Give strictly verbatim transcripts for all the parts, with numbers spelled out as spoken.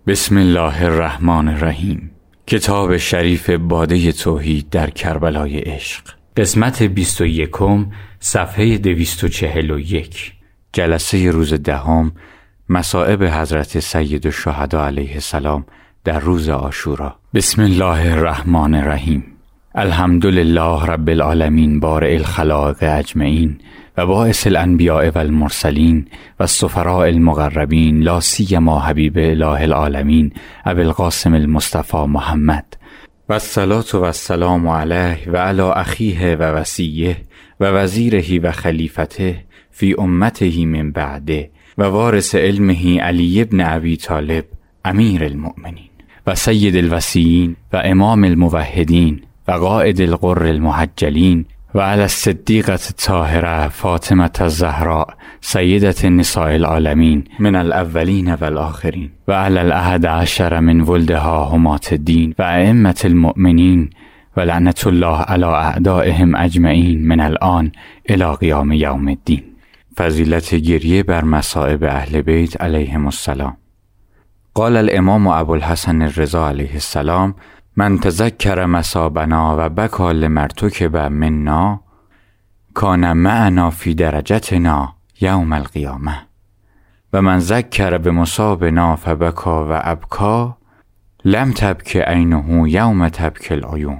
بسم الله الرحمن الرحیم. کتاب شریف باده توحید در کربلای عشق، قسمت بیست و یکم، صفحه دویست و چهل و یک. جلسه روز دهم، مصائب حضرت سید الشهدا علیه السلام در روز عاشورا. بسم الله الرحمن الرحیم. الحمدلله رب العالمین بارئ الخلائق اجمعین و باعث الانبیاء و المرسلین و السفراء المقربین لا سیما حبیب اله العالمین ابی القاسم المصطفى محمد و الصلاة و السلام علیه و علی اخیه و وصیه و وزیره و خلیفته فی امته من بعده و وارث علمه علی بن ابی طالب امیر المؤمنین و سید الوصیین و امام الموحدین و قائد الغر المحجلین و علی الصدیقة الطاهرة فاطمة الزهراء سیدة نساء العالمین من الاولین و الاخرین و علی الاحد عشر من ولدها حماة الدین و ائمة المؤمنین و لعنة الله علی اعدائهم اجمعین من الان الی قیام یوم الدین. فضیلت گریه بر مصائب اهل بیت علیهم السلام. قال الامام ابوالحسن الرضا علیه السلام: من تذکر مصابنا و بکا لمرتکب منا کان معنا فی درجتنا یوم القیامه و من ذکر بمصابنا فبکا و ابکا لم تبک عینه یوم تبک العیون.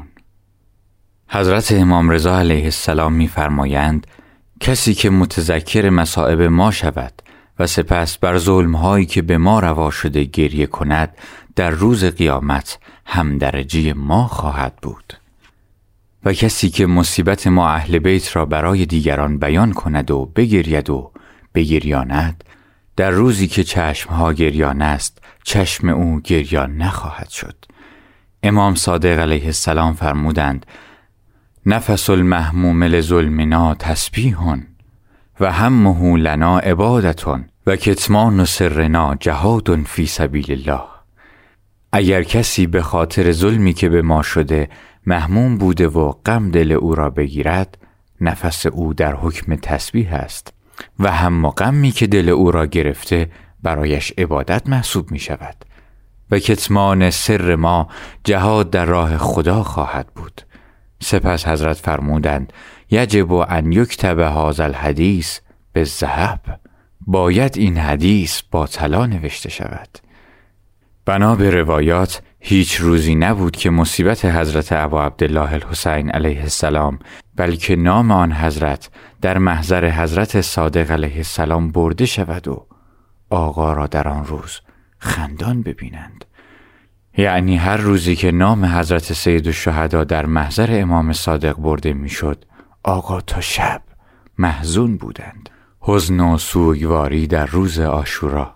حضرت امام رضا علیه السلام می فرمایند کسی که متذکر مصائب ما شود و سپس بر ظلم‌هایی که به ما روا شده گریه کند، در روز قیامت هم درجه ما خواهد بود. و کسی که مصیبت ما اهل بیت را برای دیگران بیان کند و بگرید و بگریاند، در روزی که چشمها گریان است چشم او گریان نخواهد شد. امام صادق علیه السلام فرمودند: نفس المهموم لظلمنا تسبیح و همه لنا عبادتون و کتمان سرنا جهاد فی سبیل الله. اگر کسی به خاطر ظلمی که به ما شده مهموم بوده و غم دل او را بگیرد، نفس او در حکم تسبیح است و هم غمی که دل او را گرفته برایش عبادت محسوب می شود. و کتمان سر ما جهاد در راه خدا خواهد بود. سپس حضرت فرمودند: یجب ان یکتب هذا الحدیث بالذهب. باید این حدیث با طلا نوشته شود. بنا به روایات هیچ روزی نبود که مصیبت حضرت ابا عبدالله الحسین علیه السلام بلکه نام آن حضرت در محضر حضرت صادق علیه السلام برده شود و آقا را در آن روز خندان ببینند. یعنی هر روزی که نام حضرت سید الشهدا در محضر امام صادق برده میشد، آقا تا شب محزون بودند. حزن و سوگواری در روز عاشورا.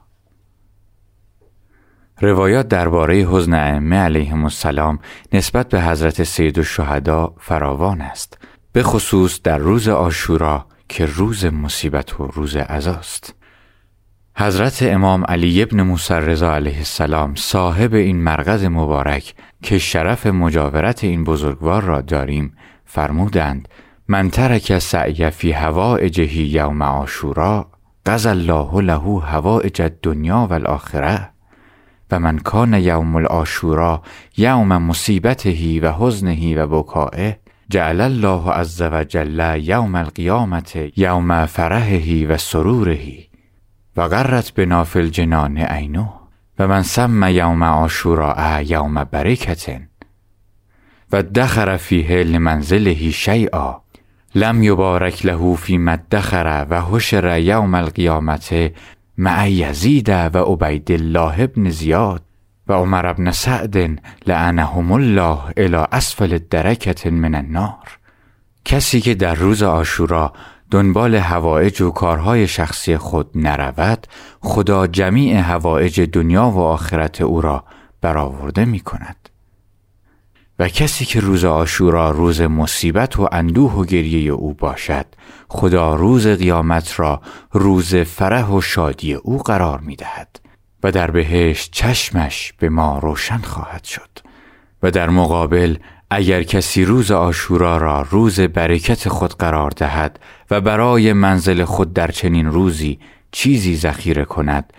روایات درباره حزن ائمه علیهم السلام نسبت به حضرت سید الشهدا فراوان است، به خصوص در روز عاشورا که روز مصیبت و روز عزاست. حضرت امام علی ابن موسی رضا علیه السلام صاحب این مرقد مبارک که شرف مجاورت این بزرگوار را داریم فرمودند: من ترک سعی فی حوائجه یوم عاشورا قضی الله له حوائج الدنیا و الاخره و من کان یوم العاشورا یوم مصیبته و حزنه و بکائه جعل الله عز و جل یوم القیامت یوم فرحه و سروره و غرت بنا فی الجنان عینه و من سمى یوم عاشورا یوم برکة و ادخر فیه لمنزله شیئا لم یبارک له فیما ادخر و حشر یوم القیامت مع یزید و عبید الله بن زیاد و عمر بن سعد لعنهم الله الی اسفل الدرکة من النار. کسی که در روز عاشورا دنبال حوائج و کارهای شخصی خود نرود، خدا جمیع حوائج دنیا و آخرت او را برآورده می کند. و کسی که روز عاشورا روز مصیبت و اندوه و گریه او باشد، خدا روز قیامت را روز فرح و شادی او قرار می دهد و در بهشت چشمش به ما روشن خواهد شد. و در مقابل اگر کسی روز عاشورا را روز برکت خود قرار دهد و برای منزل خود در چنین روزی چیزی ذخیره کند،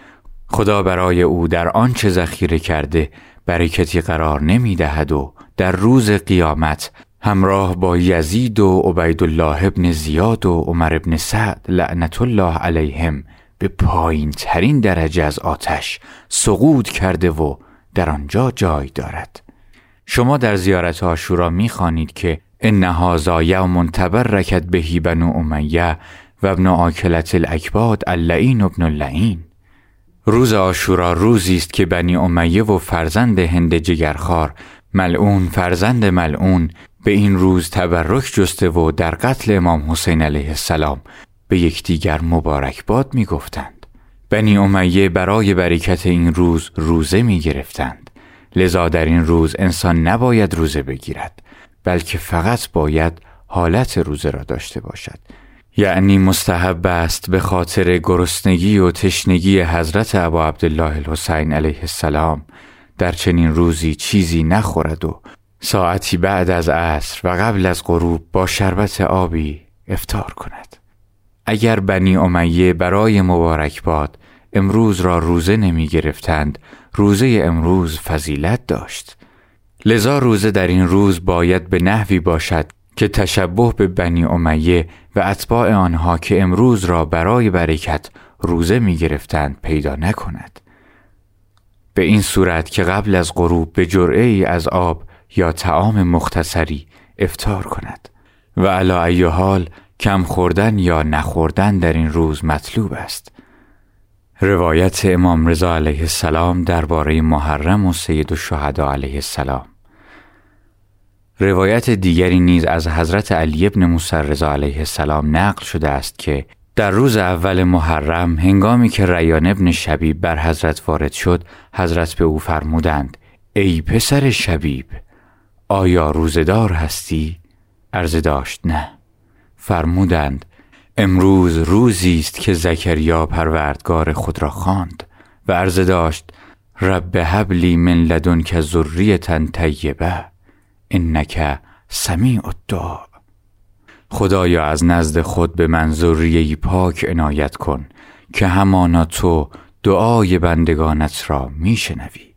خدا برای او در آنچه ذخیره کرده برکتی قرار نمی دهد و در روز قیامت همراه با یزید و عبیدالله ابن زیاد و عمر ابن سعد لعنت الله علیهم به پایین ترین درجه از آتش سقوط کرده و در آنجا جای دارد. شما در زیارت عاشورا می خوانید که ان هذا یوم تبرکت به بنو امیه و ابن آکلة الاکباد اللعین ابن اللعین. روز عاشورا روزی است که بنی امیه و فرزند هند جگرخوار ملعون فرزند ملعون به این روز تبرک جسته و در قتل امام حسین علیه السلام به یکدیگر مبارکباد می گفتند. بنی امیه برای برکت این روز روزه می گرفتند. لذا در این روز انسان نباید روزه بگیرد، بلکه فقط باید حالت روزه را داشته باشد. یعنی مستحب است به خاطر گرسنگی و تشنگی حضرت ابا عبدالله الحسین علیه السلام در چنین روزی چیزی نخورد و ساعتی بعد از عصر و قبل از غروب با شربت آبی افطار کند. اگر بنی امیه برای مبارکباد امروز را روزه نمی گرفتند، روزه امروز فضیلت داشت. لذا روزه در این روز باید به نحوی باشد که تشبه به بنی امیه و اتباع آنها که امروز را برای برکت روزه می گرفتند پیدا نکند. به این صورت که قبل از غروب به جرعه ای از آب یا طعام مختصری افطار کند و علی ای حال کم خوردن یا نخوردن در این روز مطلوب است. روایت امام رضا علیه السلام درباره محرم و سید الشهدا علیه السلام. روایت دیگری نیز از حضرت علی بن موسی رضا علیه السلام نقل شده است که در روز اول محرم هنگامی که ریان ابن شبیب بر حضرت وارد شد، حضرت به او فرمودند: ای پسر شبیب، آیا روزدار هستی؟ عرض داشت نه. فرمودند: امروز روزی است که زکریا پروردگار خود را خواند و عرض داشت: رب هب لی من لدنک ذریة طیبه انک سمیع الدعا. خدایا از نزد خود به من ذریه‌ای پاک عنایت کن که همانا تو دعای بندگانت را میشنوی.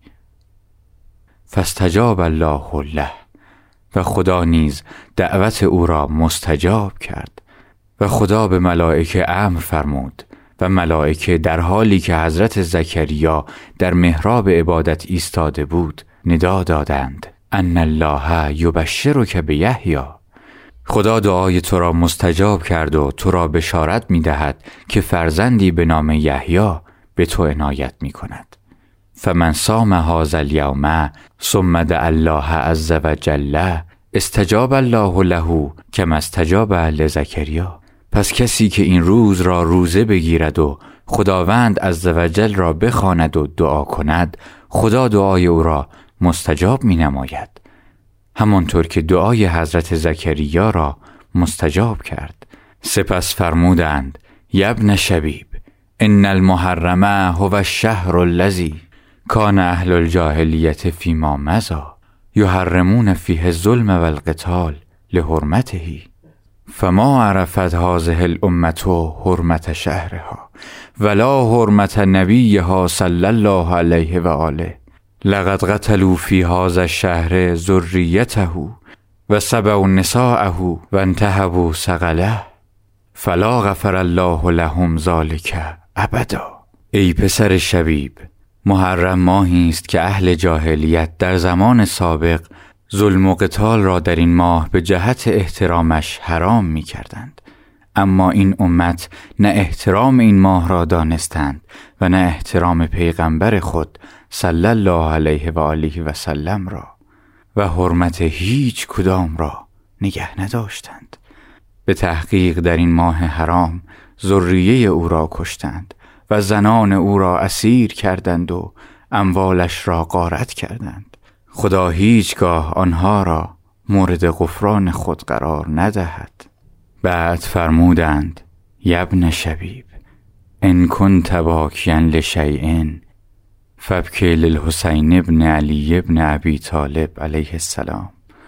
فاستجاب الله له، و خدا نیز دعوت او را مستجاب کرد و خدا به ملائکه امر فرمود و ملائکه در حالی که حضرت زکریا در محراب عبادت ایستاده بود ندا دادند: ان الله یبشرک بیحیی. خدا دعای تو را مستجاب کرد و تو را بشارت می دهد که فرزندی به نام یحیی به تو عنایت می کند. فمن صام هذا الیوم ثم دعا الله عز وجل استجاب الله له کما استجاب لزکریا. پس کسی که این روز را روزه بگیرد و خداوند عز وجل را بخواند و دعا کند، خدا دعای او را مستجاب می نماید، همانطور که دعای حضرت زکریا را مستجاب کرد. سپس فرمودند: یبن شبیب، ان المحرم هو الشهر الذی کان اهل الجاهلیة فیما مضی یحرمون فیه الظلم والقتال لحرمته فما عرفت هذه الامة حرمت شهرها ولا حرمت نبیها صلی الله علیه و آله. لقد قتلوا فی هذا الشهر ذریته و سبوا نساءه و انتهبوا ثقله فلا غفر الله لهم ذلک ابدا. ای پسر شبیب، محرم ماهی است که اهل جاهلیت در زمان سابق ظلم و قتال را در این ماه به جهت احترامش حرام می کردند. اما این امت نه احترام این ماه را دانستند و نه احترام پیغمبر خود صلی الله علیه و آله و سلم را و حرمت هیچ کدام را نگه نداشتند. به تحقیق در این ماه حرام ذریه او را کشتند و زنان او را اسیر کردند و اموالش را غارت کردند. خدا هیچگاه آنها را مورد غفران خود قرار ندهد. بعد فرمودند: یبن شبیب، ان کنت باکیا لشیء فابکی للحسین ابن علی ابن ابی طالب علیه السلام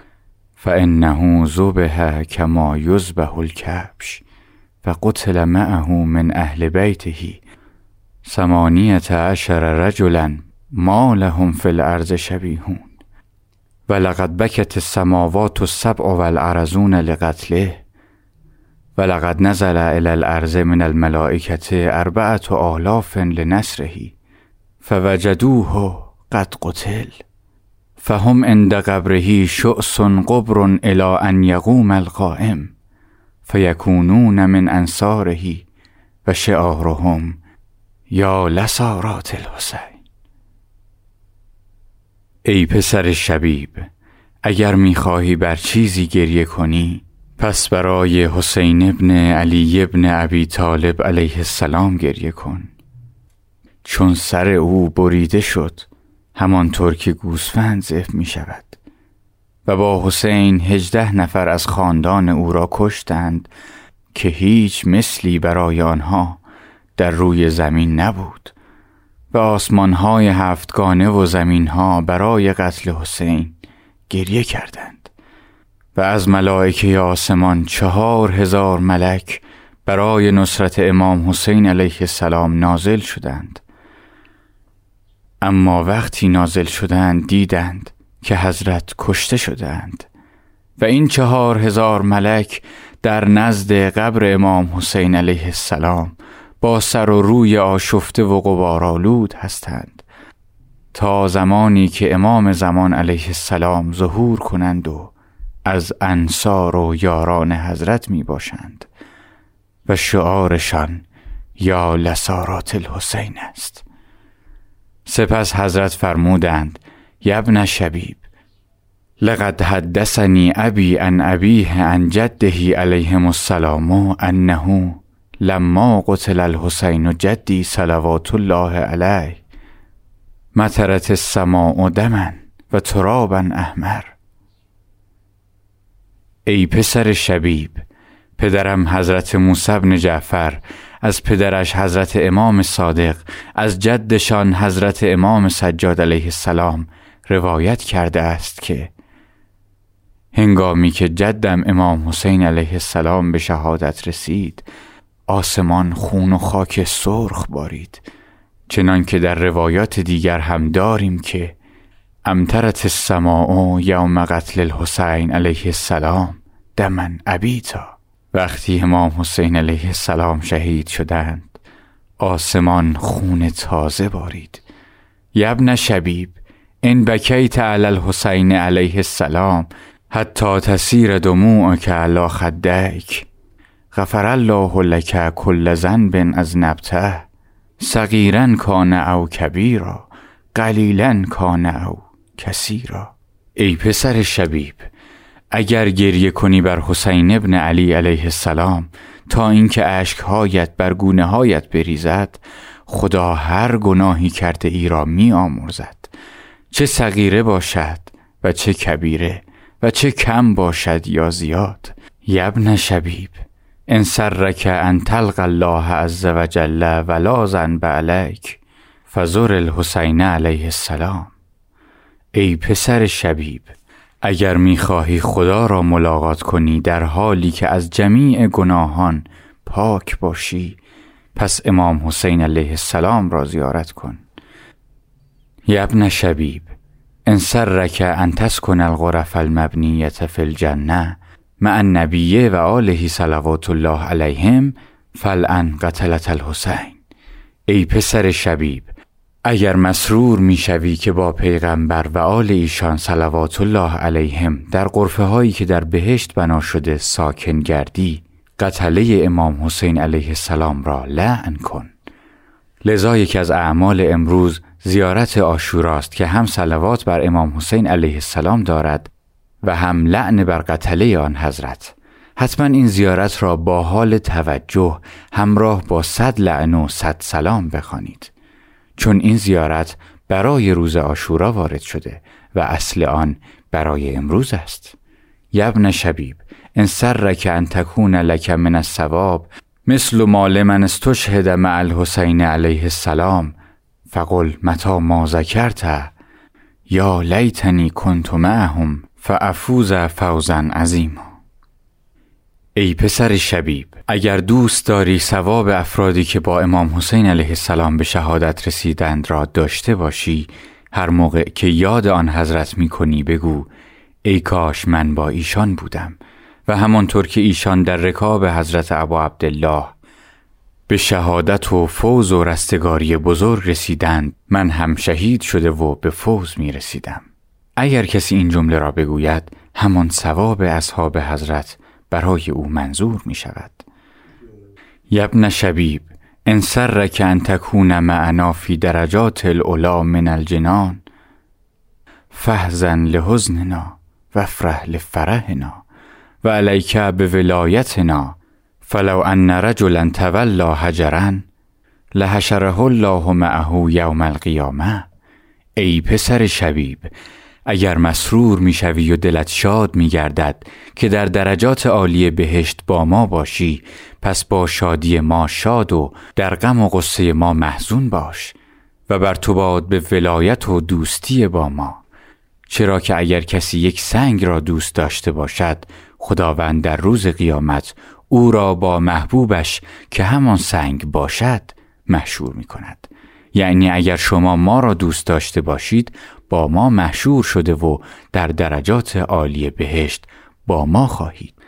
فانه ذبح کما یذبح الکبش فقتل معه من اهل بیته ثمانیة عشر رجلا ما لهم فی الارض شبیهون ولقد بکت السماوات السبع والارضون لقتله ولقد نزل الی الارض من الملائکة اربعة آلاف لنصره فوجدوه قد قتل فهم عند قبره شؤس قبر الی ان یقوم القائم فیکونون من انصاره و شعارهم یا لسارات الحسین. ای پسر شبیب، اگر میخواهی بر چیزی گریه کنی پس برای حسین ابن علی ابن ابی طالب علیه السلام گریه کن، چون سر او بریده شد همانطور که گوسفند ذبح می شود و با حسین هجده نفر از خاندان او را کشتند که هیچ مثلی برای آنها در روی زمین نبود و آسمانهای هفتگانه و زمینها برای قتل حسین گریه کردند و از ملائکه آسمان چهار هزار ملک برای نصرت امام حسین علیه السلام نازل شدند. اما وقتی نازل شدند دیدند که حضرت کشته شدند و این چهار هزار ملک در نزد قبر امام حسین علیه السلام با سر و روی آشفته و غبارآلود هستند تا زمانی که امام زمان علیه السلام ظهور کنند و از انصار و یاران حضرت می باشند و شعارشان یا لسارات الحسین است. سپس حضرت فرمودند یبن شبیب لقد حدثنی ابی عن ابیه عن جده علیهم السلام انه لما قتل الحسین جدی صلوات الله علیه مطرت السماء دما و ترابا احمر. ای پسر شبیب، پدرم حضرت موسی بن جعفر از پدرش حضرت امام صادق از جدشان حضرت امام سجاد علیه السلام روایت کرده است که هنگامی که جدم امام حسین علیه السلام به شهادت رسید آسمان خون و خاک سرخ بارید، چنان که در روایات دیگر هم داریم که امطرت السماء یوم قتل الحسین علیه السلام دما ابیتا. وقتی امام حسین علیه السلام شهید شدند آسمان خون تازه بارید. یبن شبیب ان بکیت علی الحسین علیه السلام حتی تسیر دموعک علی خدیک غفر الله لک کل ذنب اذنبته صغیرا کان او کبیرا قلیلا کان او کثیرا. ای پسر شبیب، اگر گریه کنی بر حسین ابن علی علیه السلام تا اینکه اشکهایت بر گونه هایت بریزد خدا هر گناهی کرده ای را می آمرزد، چه صغیره باشد و چه کبیره و چه کم باشد یا زیاد. یبن شبیب ان سرک ان تلقى الله عز وجل ولا ذنب علیک فزر الحسین علیه السلام. ای پسر شبیب، اگر میخواهی خدا را ملاقات کنی در حالی که از جمیع گناهان پاک باشی پس امام حسین علیه السلام را زیارت کن. یبن شبیب ان سرک ان تسکن الغرف المبنیة فی الجنه مع النبی و آله صلوات الله علیهم فلعن قتلت الحسین. ای پسر شبیب، اگر مسرور میشوی که با پیغمبر و آل ایشان صلوات الله علیهم در غرفه هایی که در بهشت بنا شده ساکن گردی قتله امام حسین علیه السلام را لعن کن. لذا یکی از اعمال امروز زیارت عاشوراست که هم صلوات بر امام حسین علیه السلام دارد و هم لعن بر قتله آن حضرت. حتما این زیارت را با حال توجه همراه با صد لعن و صد سلام بخوانید، چون این زیارت برای روز عاشورا وارد شده و اصل آن برای امروز است. یبن شبیب ان سرک ان تکون لک من الثواب مثل ما لمن استشهد مع الحسین علیه السلام فقل متی ما ذکرت یا لیتنی کنت معهم فافوز فوزا عظیما. ای پسر شبیب، اگر دوست داری ثواب افرادی که با امام حسین علیه السلام به شهادت رسیدند را داشته باشی، هر موقع که یاد آن حضرت می کنی بگو ای کاش من با ایشان بودم و همانطور که ایشان در رکاب حضرت ابا عبدالله به شهادت و فوز و رستگاری بزرگ رسیدند، من هم شهید شده و به فوز می رسیدم. اگر کسی این جمله را بگوید، همان ثواب اصحاب حضرت برای او منظور می شود. یبن شبیب، ان سرک ان تکون معنا فی درجات العلا من الجنان فاحزن لحزننا وافرح لفرحنا و علیک بولایتنا فلو ان رجلا تولی حجرا لحشره الله معه یوم القیامه. ای پسر شبیب، اگر مسرور می شوی و دلت شاد می گردد که در درجات عالی بهشت با ما باشی، پس با شادی ما شاد و در غم و غصه ما محزون باش و بر تو باد به ولایت و دوستی با ما. چرا که اگر کسی یک سنگ را دوست داشته باشد، خداوند در روز قیامت او را با محبوبش که همان سنگ باشد محشور می کند. یعنی اگر شما ما را دوست داشته باشید، با ما محشور شده و در درجات عالی بهشت با ما خواهید